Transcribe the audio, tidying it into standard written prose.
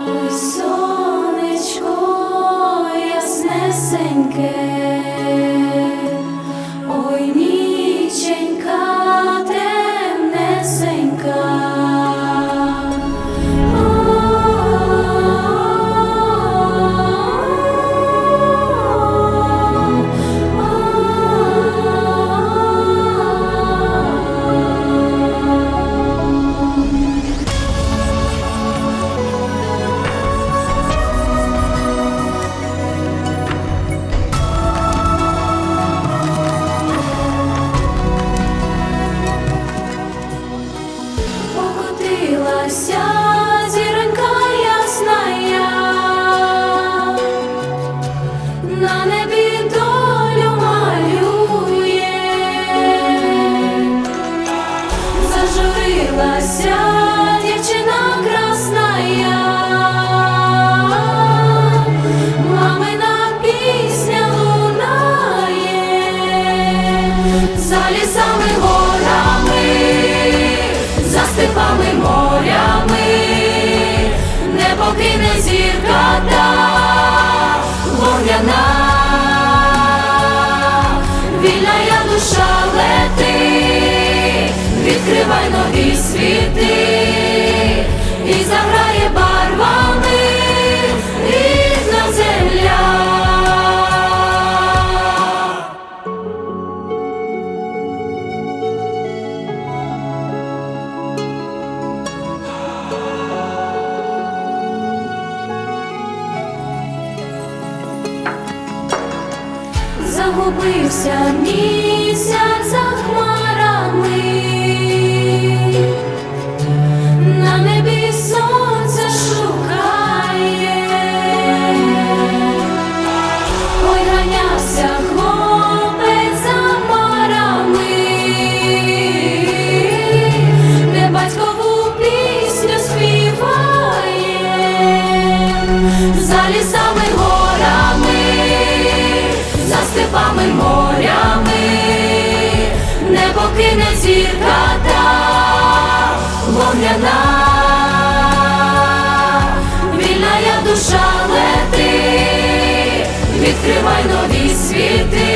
Ой, сонечко яснесеньке, ой, ніченька темнесенька, покотилася зіронька ясная, на небі долю малює, зажурилася дівчина красная, мамина пісня лунає, за лісами горами, за степами морями, не покине зірка та вогняна, вільна я душа лети, відкривай нові світи, і заграє барвами рідна земля. Загубився місяць за хмарами, на небі сонце шукає, ой, ганявся хлопець за парами, де батькову пісню співає, за лісами горами, за степами морями, не покине зірка та вогняна, вільна я душа лети, відкривай нові світи,